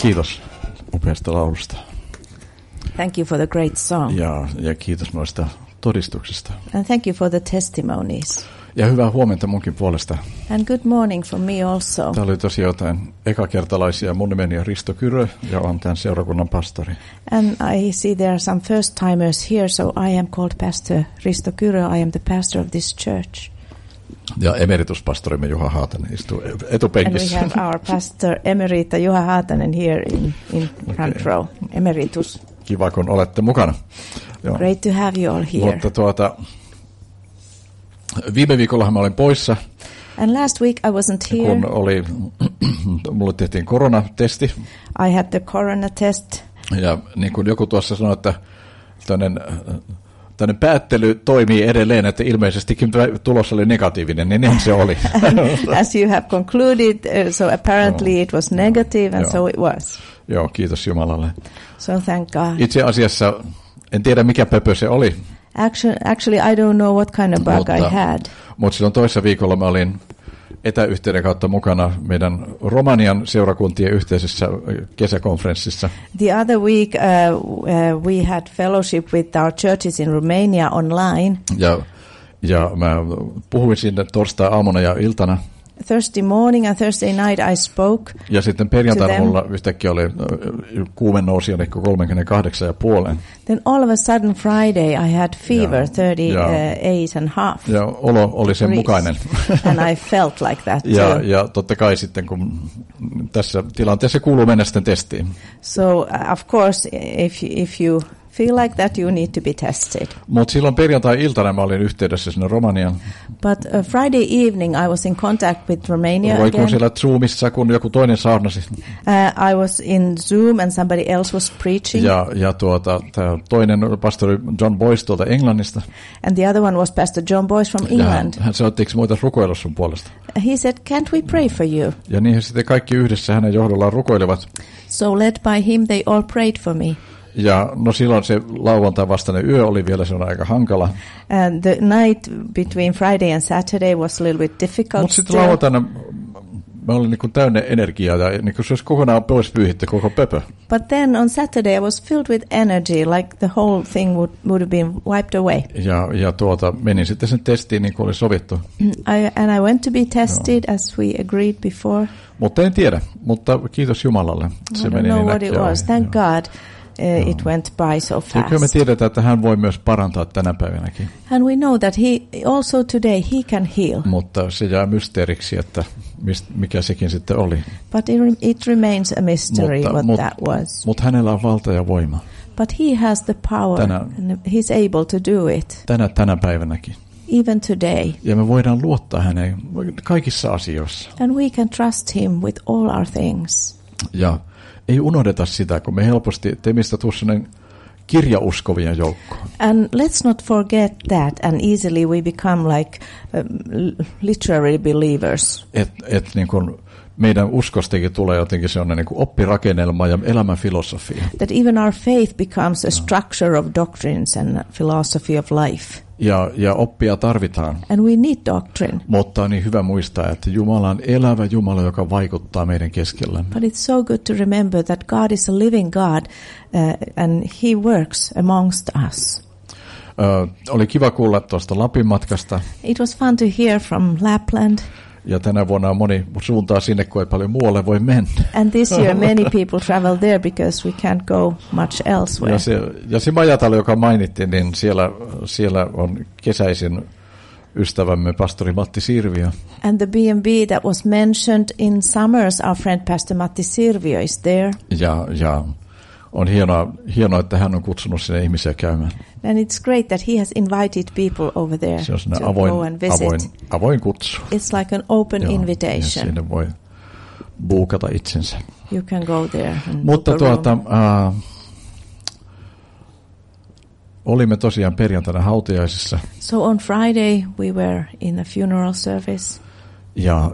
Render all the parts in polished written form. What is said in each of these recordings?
Kiitos upeasta laulusta. Thank you for the great song. Ja kiitos noista todistuksista. And thank you for the testimonies. Ja hyvää huomenta munkin puolesta. And good morning from me also. Täällä oli tosiaan jotain ekakertalaisia. Mun nimeni on Risto Kyrö ja olen tämän seurakunnan pastori. And I see there are some first timers here, so I am called Pastor Risto Kyrö. I am the pastor of this church. Ja emerituspastorimme Juha Haatanen istuu etupenkissä. And we have our pastor emerita Juha Haatanen here in front row. Emeritus. Kiva, kun olette mukana. Joo. Great to have you all here. Mutta viime viikollahan mä olin poissa. And last week I wasn't here. Kun mulle tehtiin koronatesti. I had the corona test. Ja niin kuin joku tuossa sanoi, että tämmöinen päättely toimii edelleen, että ilmeisestikin tulos oli negatiivinen, niin se oli. As you have concluded, so apparently it was negative, and so it was. Joo, kiitos Jumalalle. So thank God. Itse asiassa en tiedä mikä pöpö se oli. Actually, I don't know what kind of bug I had. Mutta silloin toissa viikolla mä olin etäyhteyden kautta mukana meidän Romanian seurakuntien yhteisessä kesäkonferenssissa. The other week we had fellowship with our churches in Romania online. Ja mä puhuin sinne torstai-aamuna ja iltana. Thursday morning and Thursday night I spoke. Ja sitten perjantaina mulla yhtäkkiä oli kuume nousi jonnekin 38,5. Then all of a sudden Friday I had fever 38.5. Ja olo oli sen mukainen. And I felt like that too. Ja totta kai sitten kun tässä tilanteessa kuuluu mennä sitten testiin. So of course if you feel like that, you need to be tested. Mutta silloin perjantai-iltana mä olin yhteydessä sinne Romaniaan. But Friday evening I was in contact with Romania again. Kun siellä Zoomissa, kun joku toinen saarnasi. I was in Zoom and somebody else was preaching. Ja tämä toinen pastori John Boyce tuolta Englannista. And the other one was Pastor John Boyce from England. Hän sanoi, etteikö muita rukoilla sun puolesta. He said, can't we pray for you? Ja niin sitten kaikki yhdessä hänen johdollaan rukoilivat. So led by him they all prayed for me. Ja no silloin se lauantai vastainen yö oli vielä se on aika hankala. And the night between Friday and Saturday was a little bit difficult. Mutta sitten lauantaina mä olin niin täynnä energiaa ja niin se olisi kokonaan pois pyyhitty koko pöpö. But then on Saturday I was filled with energy, like the whole thing would have been wiped away. Ja menin sitten sen testiin niin kuin oli sovittu. And I went to be tested as we agreed before. Mutta en tiedä, mutta kiitos Jumalalle. Se meni niin what it was. Thank God. It went by so fast. Ja kyllä me tiedetään, että hän voi myös parantaa tänä päivänäkin. And we know that he also today he can heal. Mutta se jää mysteeriksi, että mikä sekin sitten oli. But it remains a mystery what that was. Mutta hänellä on valta ja voima. But he has the power and he's able to do it. Tänä päivänäkin. Even today. Ja me voidaan luottaa häneen kaikissa asioissa. And we can trust him with all our things. Ja ei unohdeta sitä, kun me helposti teemistä tuollainen kirjauskovien joukko. And let's not forget that, and easily we become like literary believers. Niin kuin meidän uskostakin tulee jotenkin sellainen niin kuin oppirakennelma ja elämän filosofia. That even our faith becomes a structure of doctrines and philosophy of life. Ja oppia tarvitaan. And we need doctrine. Mutta on niin hyvä muistaa, että Jumala on elävä Jumala, joka vaikuttaa meidän keskellämme. But it's so good to remember that God is a living God and he works amongst us. Oli kiva kuulla tuosta Lapin matkasta. It was fun to hear from Lapland. Ja tänä vuonna moni suuntaa sinne, kun ei paljon muualle voi mennä. And this year many people travel there because we can't go much elsewhere. Ja se majatalo, joka mainittiin, niin siellä on kesäisin ystävämme pastori Matti Sirviö. And the B&B that was mentioned in summers, our friend Pastor Matti Sirviö is there. Ja on hienoa, että hän on kutsunut sinne ihmisiä käymään. And it's great that he has invited people over there to go and visit. Avoin kutsu. It's like an open invitation. Ja sinne voi buukata itsensä. You can go there and mutta olimme tosiaan perjantaina hautajaisissa. So on Friday we were in a funeral service. Ja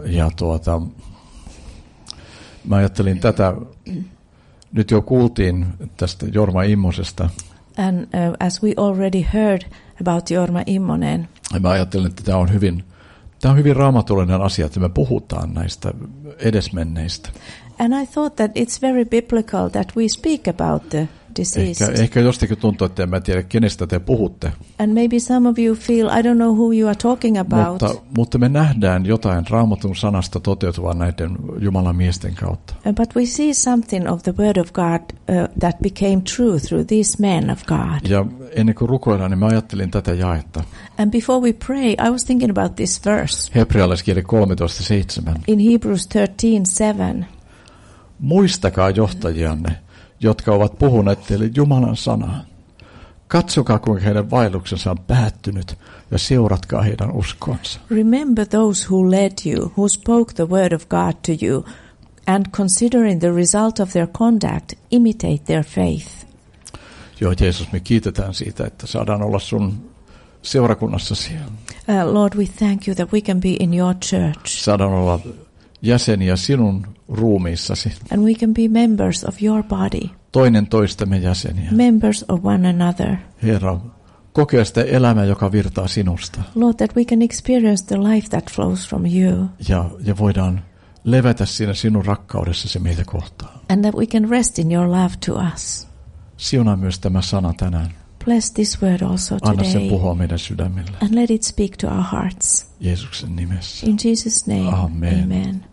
mä ajattelin tätä. Nyt jo kuultiin tästä Jorma Immosesta. And as we already heard about Jorma Immonen. Mä ajattelin, että tämä on hyvin Tämä on hyvin raamatullinen asia, että me puhutaan näistä edesmenneistä. And I thought that it's very biblical that we speak about the deceased. Ehkä jostakin tuntuu, että en mä tiedä, kenestä te puhutte. And maybe some of you feel, I don't know who you are talking about. Mutta me nähdään jotain Raamatun sanasta toteutuvaa näiden Jumalan miesten kautta. But we see something of the word of God that became true through these men of God. Ja ennen kuin rukoillaan, niin mä ajattelin tätä jaetta. And before we pray, I was thinking about this verse. Hebrealaiskirje 13:7. In Hebrews 13:7. Muistakaa johtajianne, jotka ovat puhuneet teille Jumalan sanaa. Katsokaa, kuinka heidän vaelluksensa on päättynyt, ja seuratkaa heidän uskonsa. Remember those who led you, who spoke the word of God to you, and considering the result of their conduct, imitate their faith. Joo, Jeesus, me kiitetään siitä, että saadaan olla sun seurakunnassasi. Lord, we thank you that we can be in your church. Saadaan olla jäseniä sinun ruumiissasi. And we can be members of your body. Toinen toistemme jäseniä. Members of one another. Herra, kokea sitä elämää, joka virtaa sinusta. Lord, that we can experience the life that flows from you. Ja voidaan levätä siinä sinun rakkaudessasi meitä kohtaan. And that we can rest in your love to us. Siunaa myös tämä sana tänään. Bless this word also today. Anna sen puhua meidän sydämillä. And let it speak to our hearts. Jeesuksen nimessä. In Jesus' name. Amen. Amen.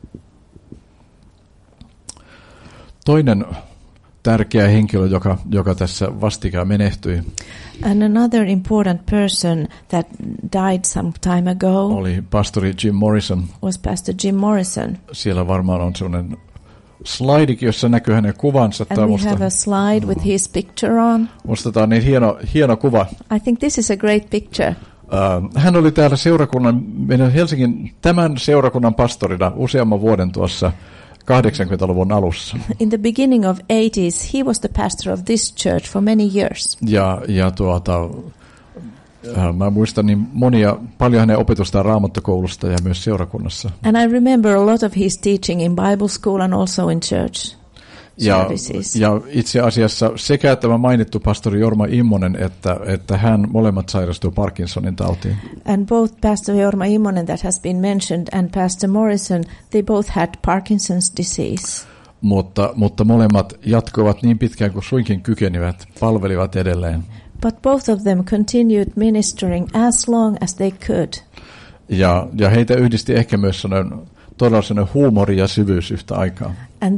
Toinen tärkeä henkilö, joka tässä vastikään menehtyi, and another important person that died some time ago oli pastori Jim Morrison. Was Pastor Jim Morrison. Siellä varmaan on sellainen slaidikin, jossa näkyy hänen kuvansa. And we have a slide with his picture on. Musta tämä on niin hieno kuva. I think this is a great picture. Hän oli täällä meidän Helsingin tämän seurakunnan pastorina useamman vuoden tuossa 80-luvun alussa. In the beginning of 80s, he was the pastor of this church for many years. Mä muistan niin paljon hänen opetustaan Raamattokoulusta ja myös seurakunnassa. And I remember a lot of his teaching in Bible school and also in church services. Ja itse asiassa sekä tämä mainittu pastori Jorma Immonen että hän molemmat sairastui Parkinsonin tautiin. And both Pastor Jorma Immonen that has been mentioned and Pastor Morrison, they both had Parkinson's disease. Mutta molemmat jatkoivat niin pitkään kuin suinkin kykenivät, palvelivat edelleen. But both of them continued ministering as long as they could. Ja heitä yhdisti ehkä myös todella sellainen huumori ja syvyys yhtä aikaa. And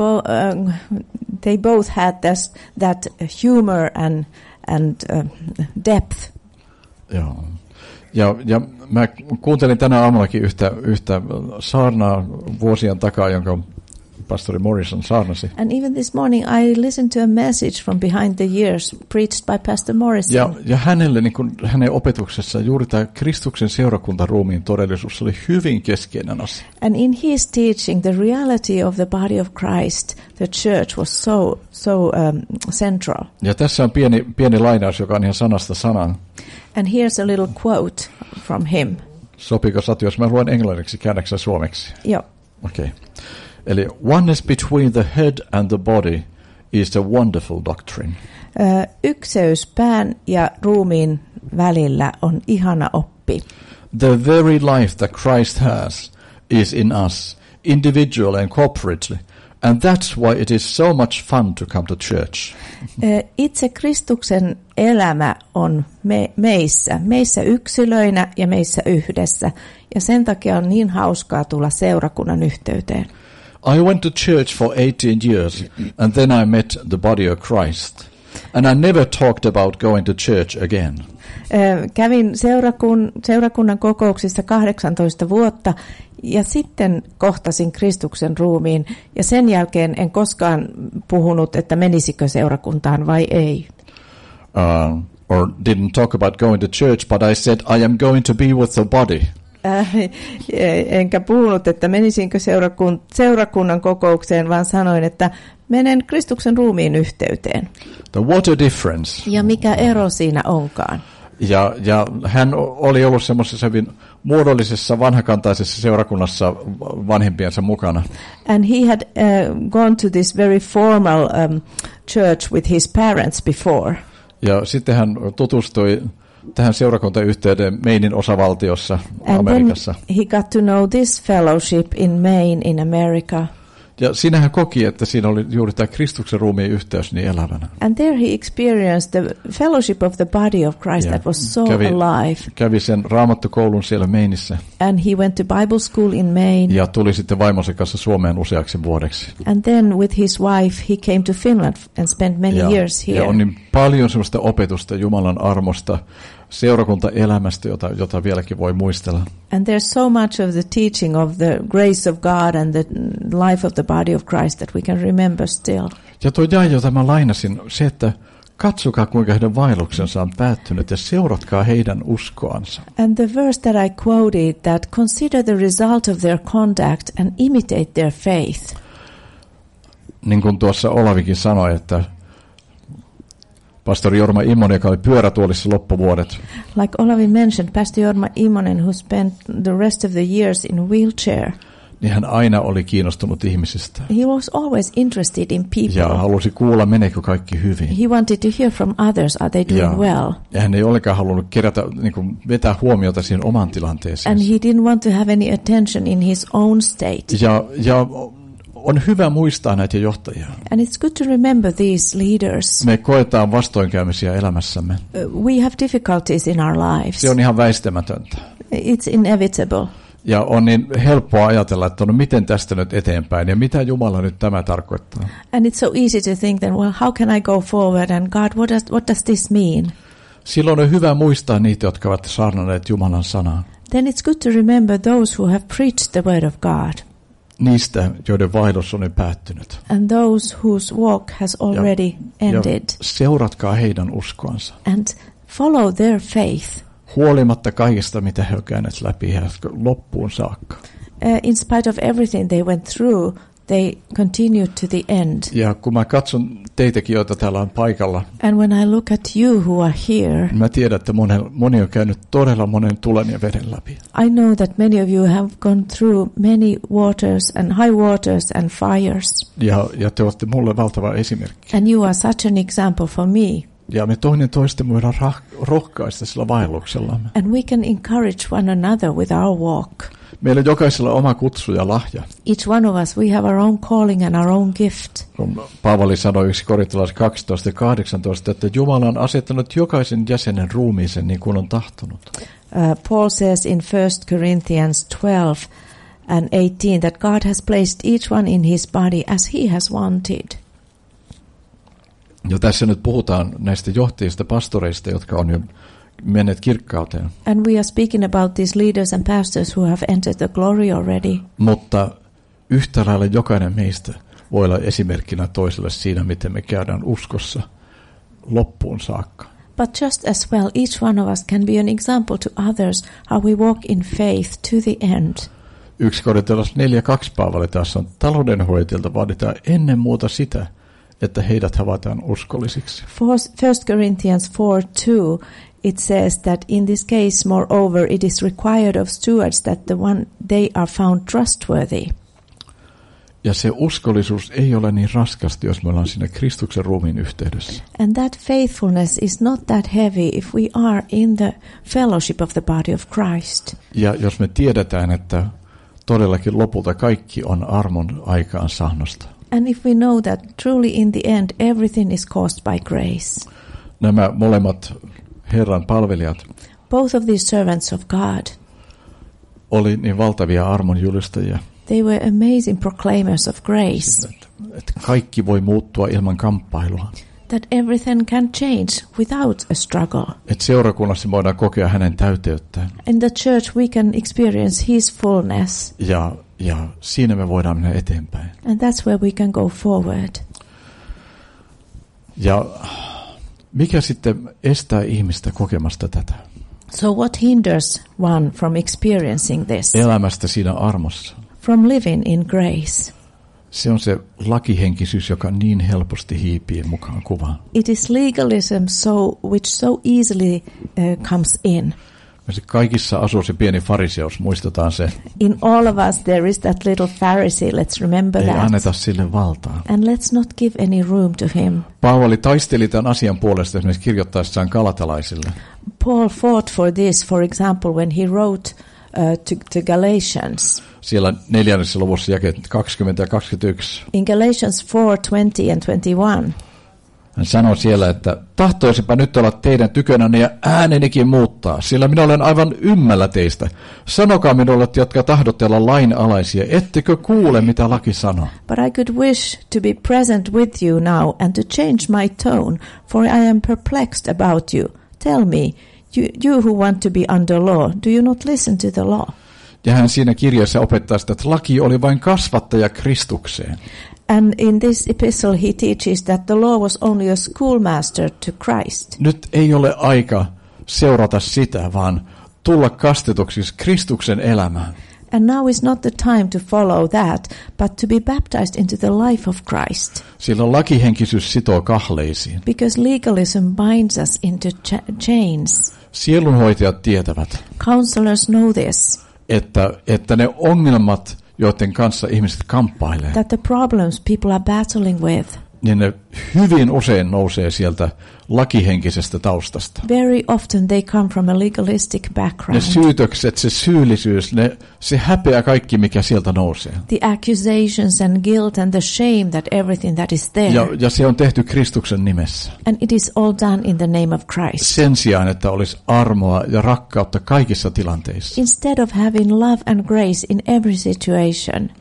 they both had that humor and depth. Joo. Ja mä kuuntelin tänä aamullakin yhtä saarnaa vuosien takaa, jonka pastori Morrison saarnasi. And even this morning I listened to a message from behind the years preached by Pastor Morrison. Ja hänelle, niin kuin hänen opetuksessaan, juuri tämä Kristuksen seurakuntaruumiin todellisuus oli hyvin keskeinen asia. And in his teaching, the reality of the body of Christ, the church, was so central. Ja tässä on pieni lainaus, joka on ihan sanasta sanaan. And here's a little quote from him. Sopiiko Satu, jos mä luen englanniksi, käännäksä suomeksi? Joo. Okei. Okay. Eli oneness between the head and the body is a wonderful doctrine. Ykseys pään ja ruumiin välillä on ihana oppi. The very life that Christ has is in us, individually and corporately, and that's why it is so much fun to come to church. Itse Kristuksen elämä on meissä yksilöinä ja meissä yhdessä, ja sen takia on niin hauskaa tulla seurakunnan yhteyteen. I went to church for 18 years, and then I met the body of Christ. And I never talked about going to church again. Kävin seurakunnan kokouksissa 18 vuotta, ja sitten kohtasin Kristuksen ruumiin, ja sen jälkeen en koskaan puhunut, että menisikö seurakuntaan vai ei. Or didn't talk about going to church, but I said I am going to be with the body. Enkä puhunut, että menisinkö seurakunnan kokoukseen, vaan sanoin, että menen Kristuksen ruumiin yhteyteen. What a difference. Ja mikä ero siinä onkaan. Ja hän oli ollut semmoisessa hyvin muodollisessa vanhakantaisessa seurakunnassa vanhempiensa mukana. And he had gone to this very formal church with his parents before. Ja sitten hän tutustui tähän seurakuntayhteyden Mainin osavaltiossa Amerikassa. And then he got to know this fellowship in Maine in America. Ja siinä hän koki, että siinä oli juuri tämä Kristuksen ruumiin yhteys niin elävänä. And there he experienced the fellowship of the body of Christ that was so alive. Kävi sen raamattokoulun siellä Mainissä. And he went to Bible school in Maine. Ja tuli sitten vaimonsa kanssa Suomeen useaksi vuodeksi. And then with his wife he came to Finland and spent many years here. Ja on niin paljon sellaista opetusta Jumalan armosta, seurakuntaelämästä, jota vieläkin voi muistella. And there's so much of the teaching of the grace of God and the life of the body of Christ that we can remember still. Ja tuo jae, jota mä lainasin, se, että katsokaa kuinka heidän vaelluksensa on päättynyt ja seuratkaa heidän uskoansa. And the verse that I quoted, that consider the result of their conduct and imitate their faith. Niin kuin tuossa Olavikin sanoi, että pastori Jorma Immonen, joka oli pyörätuolissa loppuvuodet. Like Olavi mentioned, Pastor Jorma Immonen, who spent the rest of the years in a wheelchair. Niin hän aina oli kiinnostunut ihmisistä. He was always interested in people. Ja halusi kuulla, meneekö kaikki hyvin. He wanted to hear from others, are they doing well? Ja hän ei ollenkaan halunnut kerätä, vetää huomiota siihen omaan tilanteeseen. And he didn't want to have any attention in his own state. Ja on hyvä muistaa näitä johtajia. And it's good to remember these leaders. Me koetaan vastoinkäymisiä elämässämme. We have difficulties in our lives. Se on ihan väistämätöntä. It's inevitable. Ja on niin helppoa ajatella, että no miten tästä nyt eteenpäin ja mitä Jumala nyt tämä tarkoittaa. And it's so easy to think then, well, how can I go forward and God, what does this mean? Silloin on hyvä muistaa niitä, jotka ovat saarnanneet Jumalan sanaa. Then it's good to remember those who have preached the word of God. Niistä, joiden vaellus on päättynyt. And those whose walk has already ended. Ja seuratkaa heidän uskoansa. And follow their faith. Huolimatta kaikesta, mitä he ovat käyneet läpi loppuun saakka. In spite of everything they went through, they continued to the end. Ja kun mä katson teitäkin, joita täällä on paikalla. And when I look at you who are here, mä tiedän, että moni on käynyt todella monen tulen ja veden läpi. I know that many of you have gone through many waters and high waters and fires. Ja te olette mulle valtava esimerkki. And you are such an example for me. Ja me toinen toista voidaan rohkaista sillä vaelluksellamme. And we can encourage one another with our walk. Meillä jokaisella oma kutsu ja lahja. Each one of us, we have our own calling and our own gift. Kun Paavali sanoi 1 Korintalaiset 12:18, että Jumala on asettanut jokaisen jäsenen ruumiisen niin kuin on tahtonut. Paul says in 1 Corinthians 12 and 18 that God has placed each one in his body as he has wanted. Ja tässä nyt puhutaan näistä johtajista, pastoreista, jotka on jo menneet kirkkauteen. And we are speaking about these leaders and pastors who have entered the glory already. Mutta yhtä lailla jokainen meistä voi olla esimerkkinä toiselle siinä, miten me käydään uskossa loppuun saakka. But just as well, each one of us can be an example to others how we walk in faith to the end. 1 Korintalaiset 4:2 Paavali taas on taloudenhoitajilta vaaditaan ennen muuta sitä, että heidät havaitaan uskollisiksi. 1 Corinthians 4:2 it says that in this case moreover it is required of stewards that they are found trustworthy. Ja se uskollisuus ei ole niin raskasta, jos me ollaan siinä Kristuksen ruumiin yhteydessä. And that faithfulness is not that heavy if we are in the fellowship of the body of Christ. Ja jos me tiedetään, että todellakin lopulta kaikki on armon aikaansaannosta. And if we know that truly in the end everything is caused by grace. Nämä molemmat Herran palvelijat, both of these servants of God, oli niin valtavia armon julistajia. They were amazing proclaimers of grace. Että kaikki voi muuttua ilman kamppailua. That everything can change without a struggle. Että seurakunnassa voidaan kokea hänen täyteyttään. In the church we can experience his fullness. Ja siinä me voidaan mennä eteenpäin. And that's where we can go forward. Ja mikä sitten estää ihmistä kokemasta tätä? So what hinders one from experiencing this? Elämästä siinä armossa. From living in grace. Se on se lakihenkisyys, joka niin helposti hiipii mukaan kuvaan. It is legalism which so easily comes in. Kaikissa asuu se pieni fariseus, muistetaan se. In all of us there is that little Pharisee, let's remember that. Ei anneta sille valtaa. And let's not give any room to him. Paavali taisteli tämän asian puolesta esimerkiksi kirjoittaessaan galatalaisille. Paul fought for this, for example, when he wrote to Galatians. Siellä 4. luvussa jakeet 20 ja 21. In Galatians 4:20 and 21. Hän sanoi siellä, että tahtoisipa nyt olla teidän tykönänne ja äänenikin muuttaa, sillä minä olen aivan ymmällä teistä. Sanokaa minulle, jotka tahdotte olla lainalaisia, ettekö kuule, mitä laki sanoo? But I could wish to be present with you now and to change my tone, for I am perplexed about you. Tell me, you who want to be under law, do you not listen to the law? Ja hän siinä kirjassa opettaa sitä, että laki oli vain kasvattaja Kristukseen. And in this epistle he teaches that the law was only a schoolmaster to Christ. Nyt ei ole aika seurata sitä, vaan tulla kastetuksi Kristuksen elämään. And now is not the time to follow that, but to be baptized into the life of Christ. Sillä lakihenkisyys sitoo kahleisiin. Because legalism binds us into chains. Sielunhoitajat tietävät, Counselors know this. Että ne ongelmat, joiden kanssa ihmiset kamppailee, That the problems people are battling with, niin ne hyvin usein nousee sieltä lakihenkisestä taustasta. very often they come from a legalistic Ne background. syytökset, se syyllisyys, se häpeä kaikki, mikä sieltä nousee. The accusations and guilt and the shame that everything that is there. Ja se on tehty Kristuksen nimessä. And it is all done in the name of Christ. Sen sijaan, että olisi armoa ja rakkautta kaikissa tilanteissa. Instead of having love and grace in every situation.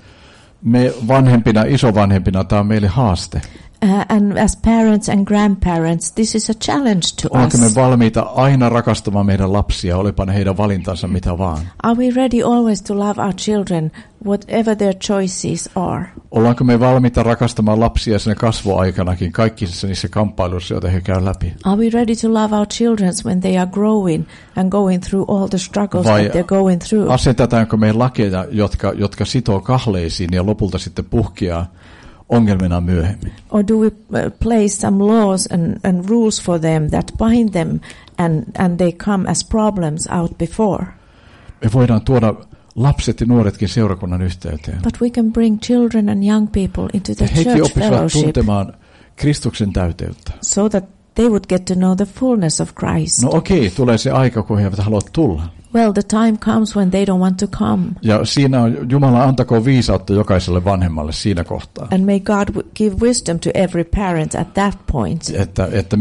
Me vanhempina, isovanhempina, tämä on meille haaste. And as parents and grandparents, this is a challenge to Ollaanko me us. valmiita aina rakastamaan meidän lapsia, olipa ne heidän valintansa mitä vaan? Are we ready always to love our children, whatever their choices are? Ollaanko me valmiita rakastamaan lapsia sen kasvuaikanakin, kaikissa niissä kamppailuissa, joita he käy läpi? Are we ready to love our children when they are growing and going through all the struggles that they're going through? Asetetaanko me lakeja, jotka sitoo kahleisiin ja lopulta sitten puhkeaa ongelmina myöhemmin? Or do we place some laws and rules for them that bind them and they come as problems out before? Me voidaan tuoda lapset ja nuoretkin seurakunnan yhteyteen. But we can bring children and young people into the Hekin church oppisivat fellowship tuntemaan Kristuksen täyteyttä. so that they would get to know the fullness of Christ. No okei, tulee se aika, kun he eivät halua tulla. Well, the time comes when they don't want to come. Ja siinä on, Jumala antakoon viisautta jokaiselle vanhemmalle siinä kohtaa. And may God give wisdom to every parent at that point. Että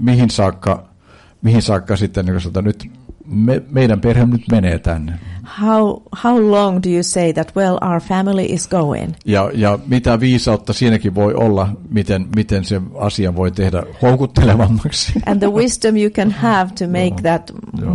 mihin saakka sitten, niin sanotaan, nyt meidän perhe nyt menee tänne. How long do you say that, well, our family is going? Ja mitä viisautta siinäkin voi olla, miten se asia voi tehdä houkuttelevammaksi. And the wisdom you can have to make that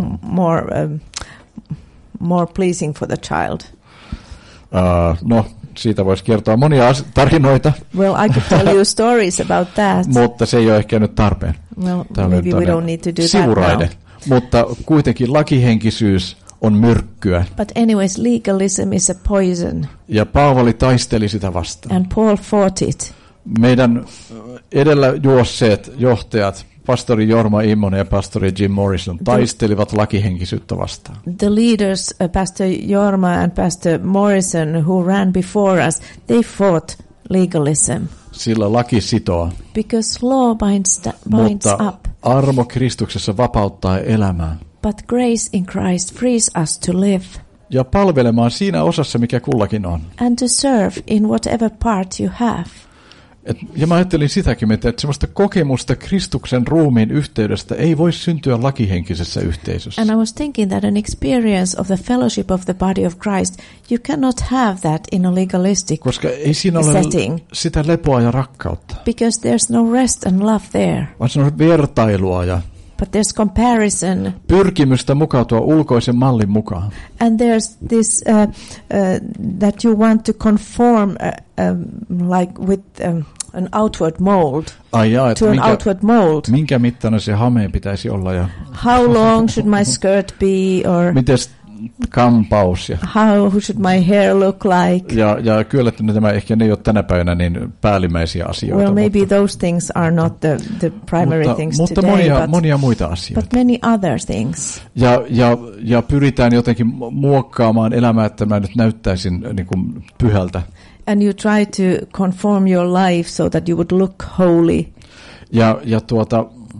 more pleasing for the child. No, siitä voisi kertoa monia tarinoita. Well, I could tell you stories about that. Mutta se ei ole ehkä nyt tarpeen. Well, maybe we don't need to do sivuraide. that now. Mutta kuitenkin lakihenkisyys on myrkkyä. But anyways, legalism is a poison. Ja Paavali taisteli sitä vastaan. And Paul fought it. Meidän edellä juosseet johtajat, pastori Jorma Immonen ja pastori Jim Morrison, taistelivat lakihenkisyyttä vastaan. The leaders, Pastor Jorma and Pastor Morrison, who ran before us, they fought legalism. Sillä laki sitoo. Because law binds Mutta up. armo Kristuksessa vapauttaa elämää. But grace in Christ frees us to live. Ja palvelemaan siinä osassa, mikä kullakin on. And to serve in whatever part you have. Ja mä ajattelin sitäkin, että semmoista kokemusta Kristuksen ruumiin yhteydestä ei voi syntyä lakihenkisessä yhteisössä. And I was thinking that an experience of the fellowship of the body of Christ, you cannot have that in a legalistic Koska ei siinä ole setting. sitä lepoa ja rakkautta. Because there's no rest and love there. Vaan se on vertailua ja But there's comparison. pyrkimystä mukautua ulkoisen mallin mukaan. And there's this that you want to conform like with an outward mold. To an outward mold. Minkä mittainen se hameen pitäisi olla ja how long should my skirt be, or mites kampaus ja how should my hair look like? Ja kyllä nämä ehkä ne ei ole tänä päivänä niin päällimmäisiä asioita. Well, maybe those things are not the primary things mutta today, monia muita asioita. but many other things. Ja pyritään jotenkin muokkaamaan elämää, että mä nyt näyttäisin niin kuin pyhältä. And you try to conform your life so that you would look holy. Ja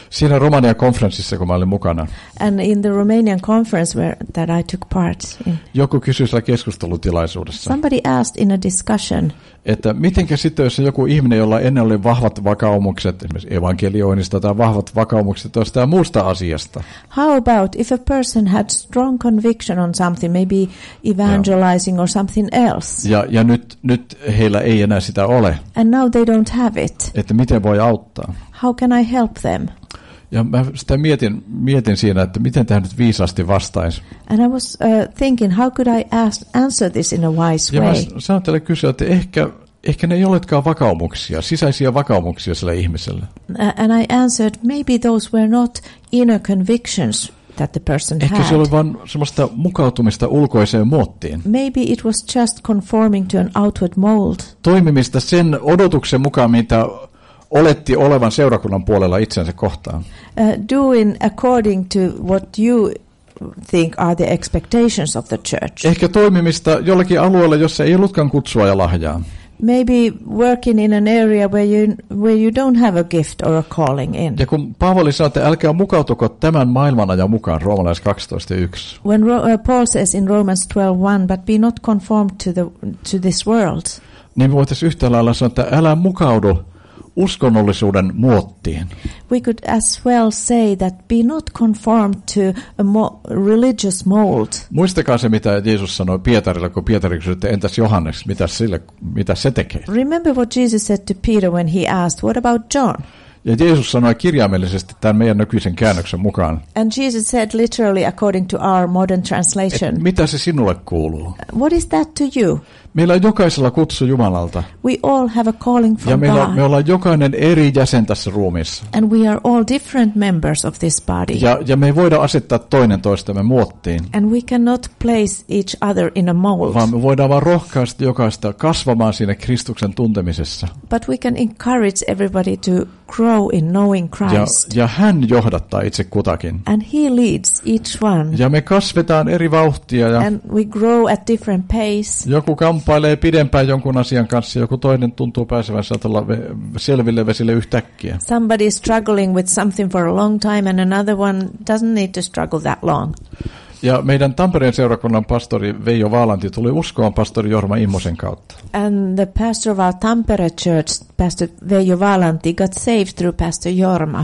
Siinä Romanian konferenssissa, kun mä olin mukana, And in the Romanian conference that I took part in, joku kysyi siellä keskustelutilaisuudessa, somebody asked in a discussion, että mitenkä sitten, jos joku ihminen, jolla ennen oli vahvat vakaumukset, esimerkiksi evankelioinnista tai vahvat vakaumukset jostain muusta asiasta. how about if a person had strong conviction on something, maybe evangelizing or something else, Ja nyt heillä ei enää sitä ole, and now they don't have it? että miten voi auttaa. How can I help them? Ja mä sitä mietin siinä, että miten tähän nyt viisaasti vastaisi. And I was thinking, how could I answer this in a wise Ja way? mä sanon teille kysyä, että ehkä ne ei olekaan vakaumuksia, sisäisiä vakaumuksia sillä ihmisellä. And I answered, maybe those were not inner convictions that the person Ehkä se had. oli vain semmoista mukautumista ulkoiseen muottiin. Maybe it was just conforming to an outward mold. Toimimista sen odotuksen mukaan, mitä oletti olevan seurakunnan puolella itsensä kohtaan. Doing according to what you think are the expectations of the church. Ehkä toimimista jollakin alueella, jossa ei ollutkaan kutsua ja lahjaa. Maybe working in an area where you don't have a gift or a calling in. Ja kun Paavali sanoo, että älkää mukautuko tämän maailmanajan mukaan, Roomalaiset 12:1. When Paul says in Romans 12:1, but be not conformed to this world. Niin me voitaisiin yhtä lailla sanoa, että älä mukaudu uskonnollisuuden muottiin. We could as well say that be not conformed to a religious mold. Muistakaa se, mitä Jeesus sanoi Pietarille, kun Pietari kysyi, että entäs Johannes, mitä se tekee? Remember what Jesus said to Peter when he asked, what about John? Ja Jeesus sanoi kirjaimellisesti tämän meidän nykyisen käännöksen mukaan, And Jesus said literally according to our modern translation, mitä se sinulle kuuluu? what is that to you? Meillä on jokaisella kutsu Jumalalta. We all have a calling Ja from me God. ollaan jokainen eri jäsen tässä ruumiissa. And we are all different members of this body. Ja me ei voida asettaa toinen toistemme muottiin, And we cannot place each other in a mold. vaan me voidaan vaan rohkaista jokaista kasvamaan siinä Kristuksen tuntemisessa. But we can encourage everybody to grow in knowing Christ. Ja hän johdattaa itse kutakin. And he leads each one. Ja me kasvetaan eri vauhtia ja And we grow at different pace. joku kamppailee pidempään jonkun asian kanssa, joku toinen tuntuu pääsevän saatella selville vesille yhtäkkiä. Somebody is struggling with something for a long time and another one doesn't need to struggle that long. Ja meidän Tampereen seurakunnan pastori Veijo Vaalanti tuli uskoon pastori Jorma Immosen kautta. And the pastor of our Tampere church, Pastor Veijo Valanti, got saved through Pastor Jorma.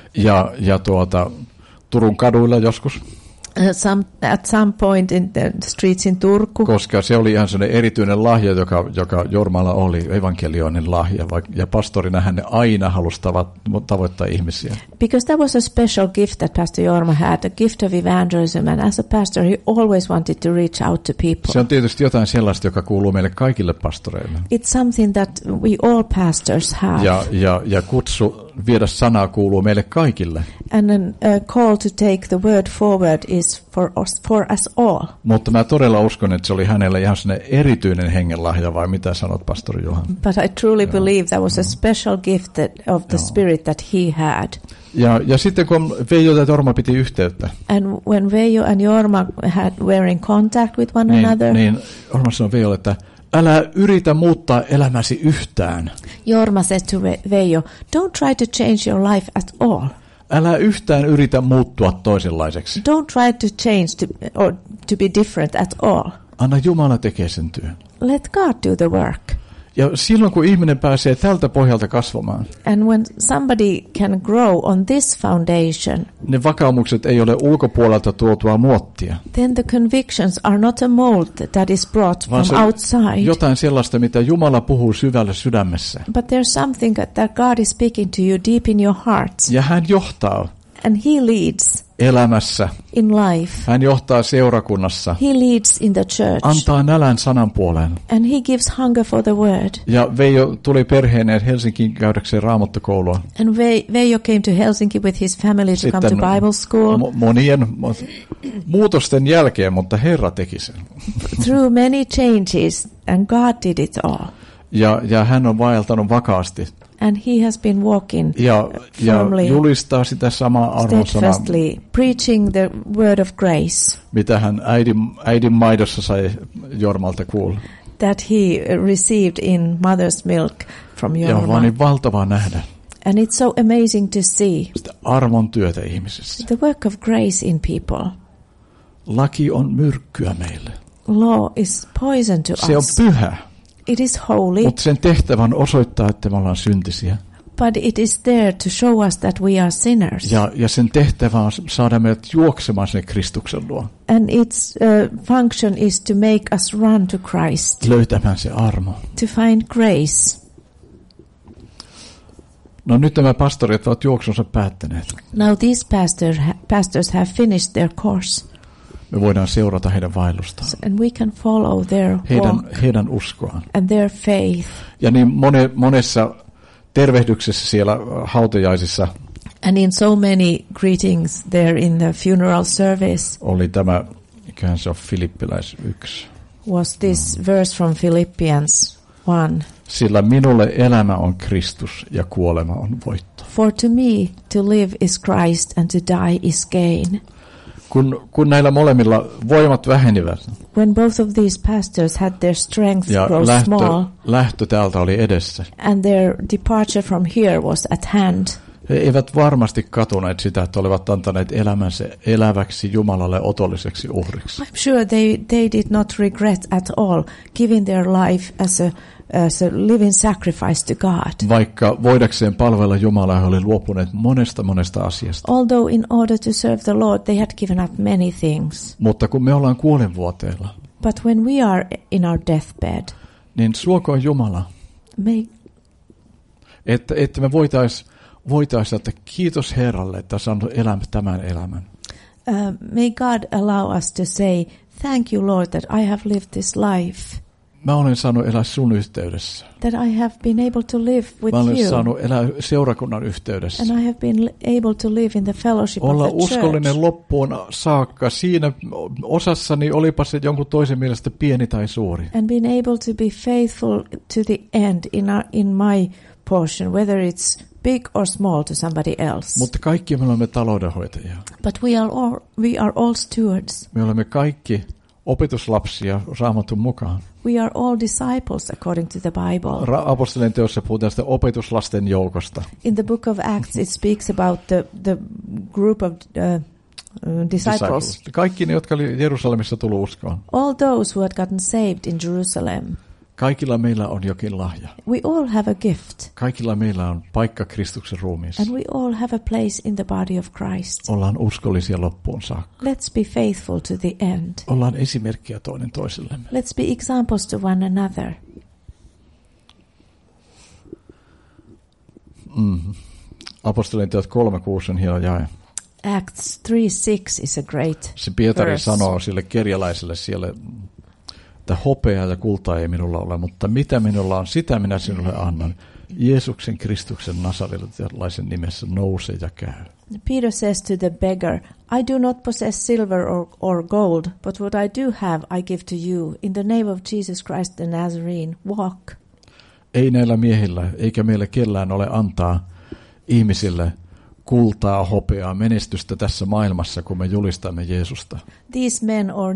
Ja Turun kaduilla joskus, At some point in the streets in Turku. koska se oli ihan sellainen erityinen lahja, joka Jormalla oli, evankelioinnin lahja, ja pastorina hän aina halusi tavoittaa ihmisiä. Because that was a special gift that Pastor Jorma had, a gift of evangelism, and as a pastor he always wanted to reach out to people. Se on tietysti jotain sellaista, joka kuuluu meille kaikille pastoreille. It's something that we all pastors have. Ja kutsu viedä sanaa kuuluu meille kaikille. And a call to take the word forward is for us all. Mutta mä todella uskon, että se oli hänelle ihan sellainen erityinen hengenlahja, vai mitä sanot, pastori Johan? But I truly believe that was a special gift of the Spirit that he had. Ja sitten kun Veijo ja Jorma piti yhteyttä, And when Veijo and Jorma were in contact with one another, niin Jorma sanoi Veijolle, että älä yritä muuttaa elämäsi yhtään. Jorma said to Veijo, don't try to change your life at all. Älä yhtään yritä muuttua toisenlaiseksi. Don't try to change to be different at all. Anna Jumala tekee sen työn. Let God do the work. Ja silloin kun ihminen pääsee tältä pohjalta kasvamaan, And when somebody can grow on this foundation, ne vakaumukset ei ole ulkopuolelta tuotua muottia, then the convictions are not a mold that is brought vaan from se outside. jotain sellaista, mitä Jumala puhuu syvällä sydämessä. But there's something that God is speaking to you deep in your heart. Ja hän johtaa And he leads elämässä. in life. Hän johtaa seurakunnassa. He leads in the church. Antaa nälän sanan puoleen. And he gives hunger for the word. Ja Veijo tuli perheineen Helsinkiin käydäkseen raamattokoulua. And Veijo came to Helsinki with his family to come to Bible school. Monien muutosten jälkeen, mutta Herra teki sen. Through many changes, and God did it all. Ja hän on vaeltanut vakaasti. And he has been walking Ja firmly, julistaa sitä samaa arvonsanaa, steadfastly, preaching the word of grace mitä hän äidin maidossa sai Jormalta kuulla. that he received in mother's milk from Ja on Jorma. vaan niin valtavaa nähdä, And it's so amazing to see sitä armon työtä ihmisissä. the work of grace in people. Laki on myrkkyä meille. Law is poison to Se on us. pyhä, It is holy, mutta sen tehtävä on osoittaa, että me ollaan syntisiä. but it is there to show us that we are sinners. Ja sen tehtävä on saada meidät juoksemaan sinne Kristuksen luo. And its function is to make us run to Christ, Löytämään se armo. to find grace. No nyt nämä pastorit ovat juoksunsa päättäneet. Now these pastors have finished their course, Me voidaan seurata heidän vaellustaan, and we can follow their walk heidän uskoaan. and their faith. Ja niin monessa tervehdyksessä siellä hautajaisissa And in so many greetings there in the funeral service oli tämä, mikähän se on Filippiläis 1. was this verse from Philippians 1. Sillä minulle elämä on Kristus ja kuolema on voitto. For to me to live is Christ and to die is gain. Kun näillä molemmilla voimat vähenivät When both of these pastors had their strength ja grow small lähtö täältä oli edessä, and their departure from here was at hand, he eivät varmasti katuneet sitä, että olivat antaneet elämänsä eläväksi Jumalalle otolliseksi uhriksi. I'm sure they did not regret at all giving their life as a living sacrifice to God. Vaikka voidakseen palvella Jumalaa he oli luopuneet monesta asiasta. Although in order to serve the Lord they had given up many things. Mutta kun me ollaan kuolinvuoteella, But when we are in our deathbed, niin suokoon Jumala, että me voitaisiin, että kiitos Herralle, että saanut tämän elämän. May God allow us to say, thank you Lord that I have lived this life. Mä olen saanut elää sun yhteydessä. That I have been able to live with Mä olen you. saanut elää seurakunnan yhteydessä. And I have been able to live in the fellowship Olla of the uskollinen church. loppuun saakka. Siinä osassani olipa se jonkun toisen mielestä pieni tai suuri. And been able to be faithful to the end in my portion, whether it's big or small to somebody else. Mutta kaikki me olemme taloudenhoitajia. But we are all stewards. Me olemme kaikki opetuslapsia Raamatun mukaan. We are all disciples according to the Bible. Apostolien teossa puhutaan sitä opetuslasten joukosta. In the book of Acts it speaks about the group of disciples. Kaikki ne, jotka oli Jerusalemissa tullut uskoon. All those who had gotten saved in Jerusalem. Kaikilla meillä on jokin lahja. We all have a gift. Kaikilla meillä on paikka Kristuksen ruumiissa. And we all have a place in the body of Christ. Ollaan uskollisia loppuun saakka. Let's be faithful to the end. Ollaan esimerkkiä toinen toisellemme. Let's be examples to one another. Apostolien teot 3:6 on hieno jae. Acts 3:6 is a great Se Pietari verse. sanoo sille kerjäläiselle siellä, että hopeaa ja kultaa ei minulla ole, mutta mitä minulla on, sitä minä sinulle annan. Jeesuksen Kristuksen nasarilaisen nimessä nouse ja käy. Peter says to the beggar, I do not possess silver or gold, but what I do have I give to you. In the name of Jesus Christ the Nazarene, walk. Ei näillä miehillä eikä meillä kellään ole antaa ihmisille kultaa, hopeaa, menestystä tässä maailmassa, kun me julistamme Jeesusta. These men or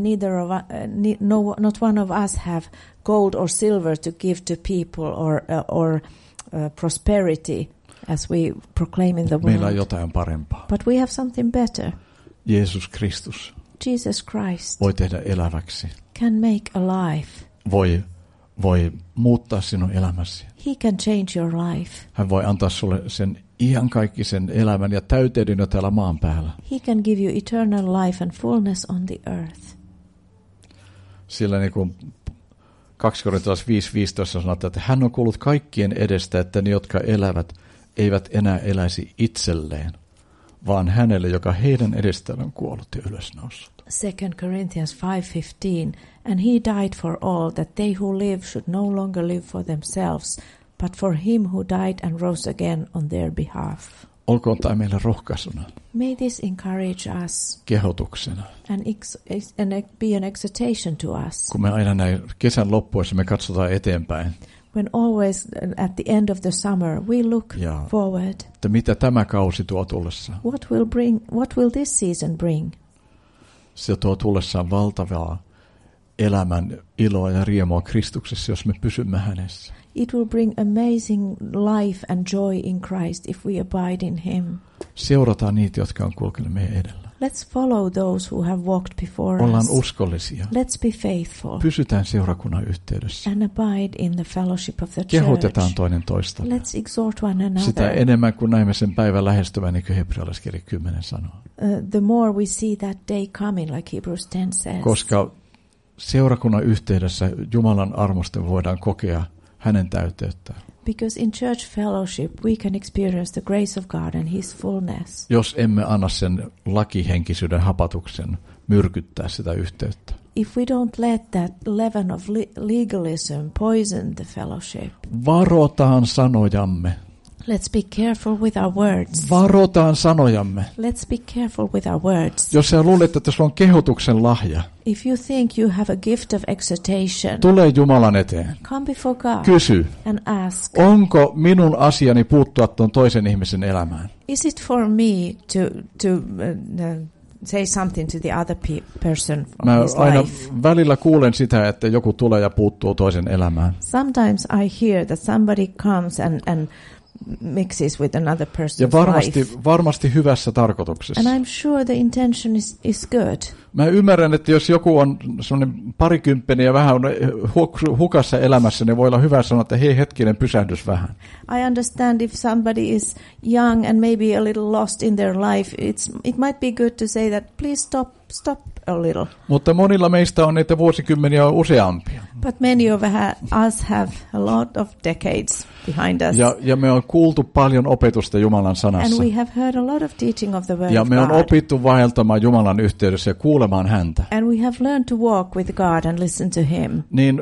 not one of us have gold or silver to give to people or prosperity as we proclaim in the world. Meillä on jotain parempaa. But we have something better. Jeesus Kristus Jesus Christ voi tehdä eläväksi. can make alive. Voi muuttaa sinun elämäsi. He can change your life. Hän voi antaa sulle sen iankaikkisen elämän ja täyteyden jo täällä maan päällä. He can give you eternal life and fullness on the earth. Sillä niin kuin 2 Korintalaiset 5:15 sanotaan, että hän on kuullut kaikkien edestä, että ne, jotka elävät, eivät enää eläisi itselleen, vaan hänelle, joka heidän edestään on kuollut ja ylösnoussut. 2 Corinthians 5:15, and he died for all, that they who live should no longer live for themselves, but for him who died and rose again on their behalf. Olkoon tämä meille rohkaisuna, May this encourage us kehotuksena. and be an exhortation to us. Kun me aina näin kesän loppuessa me katsotaan eteenpäin, When always at the end of the summer we look forward. Että mitä tämä kausi tuo tullessaan? What will this season bring? Se tuo tullessaan valtavaa elämän iloa ja riemua Kristuksessa, jos me pysymme hänessä. It will bring amazing life and joy in Christ if we abide in him. Seurataan niitä, jotka on kulkeneet meidän edellä. Let's follow those who have walked before Ollaan us. uskollisia. Let's be faithful. Pysytään seurakunnan yhteydessä. And abide in the fellowship of the Kehotetaan church. toinen toista. Let's exhort one Sitä another. enemmän kuin näemme sen päivän lähestyvän, niin kuin hebrealaiskirja 10 sanoo. The more we see that day coming, like Hebrews 10 says. Koska seurakunnan yhteydessä Jumalan armosta voidaan kokea hänen täyteyttään. Because in church fellowship we can experience the grace of God and his fullness. Jos emme anna sen lakihenkisyyden hapatuksen myrkyttää sitä yhteyttä. If we don't let that leaven of legalism poison the fellowship. Varotaan sanojamme. Let's be careful with our words. Varotaan sanojamme. Let's be careful with our words. Jos sä luulet, että sulla on kehotuksen lahja, If you think you have a gift of exhortation, tule Jumalan eteen. come before God Kysy, and ask, onko minun asiani puuttua tuon toisen ihmisen elämään? is it for me to say something to the other person Mä of his aina life? välillä kuulen sitä, että joku tulee ja puuttuu toisen elämään. Sometimes I hear that somebody comes and mixes with another Ja person's life. varmasti hyvässä tarkoituksessa. And I'm sure the intention is good. Mä ymmärrän, että jos joku on semmoinen parikymppinen ja vähän on hukassa elämässä, niin voi olla hyvä sanoa, että hei hetkinen, pysähdys vähän. I understand if somebody is young and maybe a little lost in their life, it might be good to say that please stop a little. Mutta monilla meistä on niitä vuosikymmeniä useampia. But many of us have a lot of decades behind us. Ja me on kuultu paljon opetusta Jumalan sanassa. And we have heard a lot of teaching of the word Ja of me on God. opittu vaeltamaan Jumalan yhteydessä ja kuulemaan häntä. And we have learned to walk with God and listen to him. Niin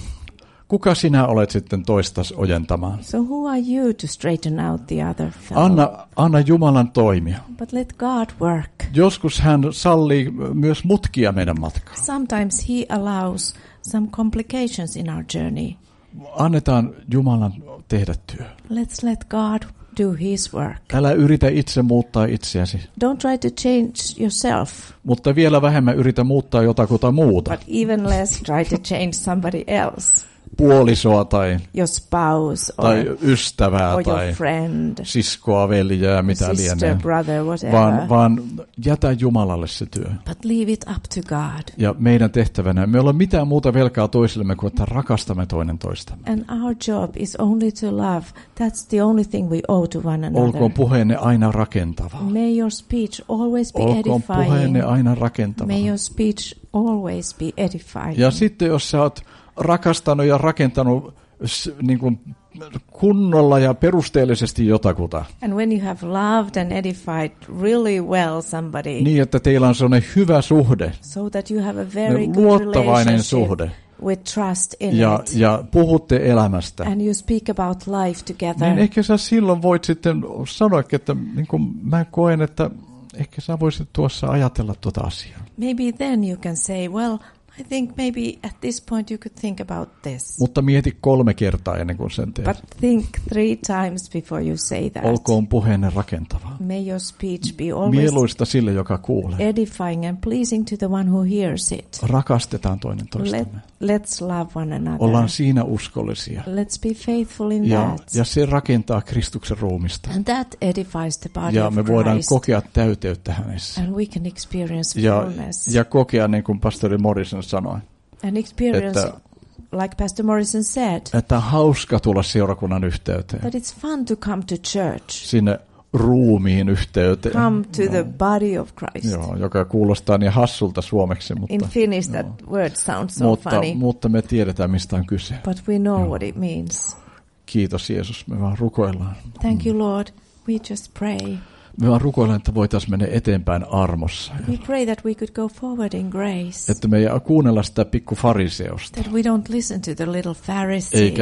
kuka sinä olet sitten toistas ojentamaan? So who are you to straighten out the other fellow? Anna Jumalan toimia. But let God work. Joskus hän sallii myös mutkia meidän matkaan. Sometimes he allows some complications in our journey. Annetaan Jumalan tehdä työ. Let's let God do his work. Älä yritä itse muuttaa itseäsi, Don't try to change yourself, mutta vielä vähemmän yritä muuttaa jotakuta muuta. but even less try to change somebody else. Puolisoa tai Your spouse tai ystävää or tai your friend, siskoa, veljeä, mitä sister, lienee. brother, whatever. Vaan jätä Jumalalle se työ. But leave it up to God. Ja meidän tehtävänä, me ei ole mitään muuta velkaa toisillemme kuin, että rakastamme toinen toistamme. And our job is only to love. That's the only thing we owe to one another. Olkoon puheenne aina rakentavaa. May your speech always be Olkoon edifying. puheenne aina rakentavaa. May your speech always be edifying. Ja sitten jos sä oot rakastanut ja rakentanut niin kuin kunnolla ja perusteellisesti jotakuta, And when you have loved and edified really well somebody, niin että teillä on sellainen hyvä suhde, so that you have a very good luottavainen relationship suhde, with trust in it, ja puhutte elämästä, and you speak about life together, niin ehkä sä silloin voit sitten sanoa, että niin kuin mä koen, että ehkä sä voisit tuossa ajatella tuota asiaa. maybe then you can say, well, I think maybe at this point you could think about this. Mutta mieti 3 kertaa ennen kuin sen teet. But think 3 times before you say that. Olkoon puheenne rakentavaa. May your speech be always Mieluista sille, joka kuulee. edifying and pleasing to the one who hears it. Rakastetaan toinen toistamme. Let's love one another. Ollaan siinä uskollisia. Let's be faithful in that. Ja se rakentaa Kristuksen ruumista. And that edifies the body Ja of me voidaan Christ. kokea täyteyttä hänessä. And we can experience Ja fullness. kokea, niin kuin pastori Morrison sanoi, And experience, että like Pastor Morrison said, että on hauska tulla seurakunnan yhteyteen. that it's fun to come to church. Sinne ruumiin yhteyteen. Come to the body of Christ. Joo, joka kuulostaa niin hassulta suomeksi, mutta, In Finnish that word sounds so funny. mutta me tiedetään, mistä on kyse. But we know what it means. Kiitos Jeesus, me vaan rukoillaan. Thank you, Lord. We just pray. Me vaan rukoillaan, että voitaisiin mennä eteenpäin armossa. We pray that we could go forward in grace. Että me ei kuunnella sitä pikku fariseosta. That we don't listen to the little Pharisee.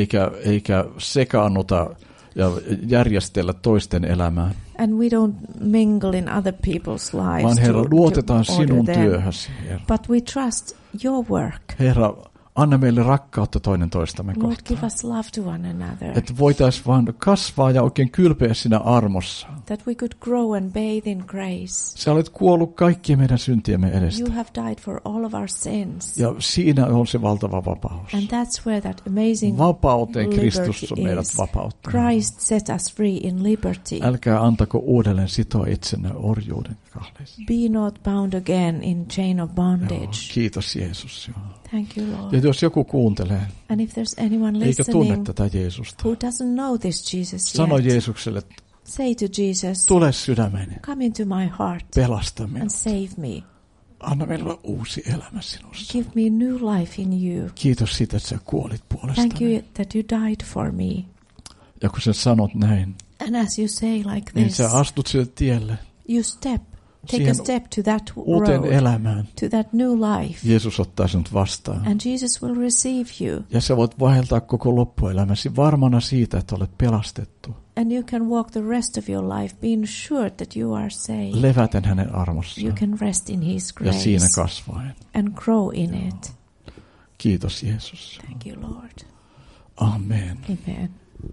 Eikä sekaannuta ja järjestellä toisten elämää. And we don't mingle in other people's lives. Vaan Herra, luotetaan to order sinun them. työhösi. Herra. But we trust your work. Herra, Anna meille rakkautta toinen toistamme Lord, kohtaan. give us love to one another. Että voitaisiin vaan kasvaa ja oikein kylpeä siinä armossa. That we could grow and bathe in grace. Sä olet kuollut kaikkien meidän syntiemme edestä. You have died for all of our sins. Ja siinä on se valtava vapaus. And that's where that amazing Vapauteen liberty Kristus on meidät is. vapauttanut. Christ set us free in liberty. Älkää antako uudelleen sitoa itsenne orjuuden kahleisiin. Be not bound again in chain of bondage. Joo, kiitos Jeesus. Joo. Thank you, Ja Lord. jos joku kuuntelee, And if there's anyone eikä tunne listening tätä Jeesusta, who doesn't know this Jesus sano yet, Jeesukselle, että say to Jesus, tule sydämeni, come into my heart pelasta minut. and save me. Anna meille uusi elämä sinussa. Give me new life in you. Kiitos siitä, että sä kuolit Thank puolestani. you that you died for me. Ja kun sä sanot näin, And as you say like niin this, sä astut sille tielle you take siihen a step to that uuteen road, elämään. to that new life. Jeesus ottaa sinut vastaan. And Jesus will receive you. Ja sä voit vaeltaa koko loppuelämäsi varmana siitä, että olet pelastettu. And you can walk the rest of your life being sure that you are saved. Leväten hänen You armossaan can rest in His ja siinä grace kasvaen. and grow in it. Kiitos Jeesus. Thank you, Lord. Amen. Amen.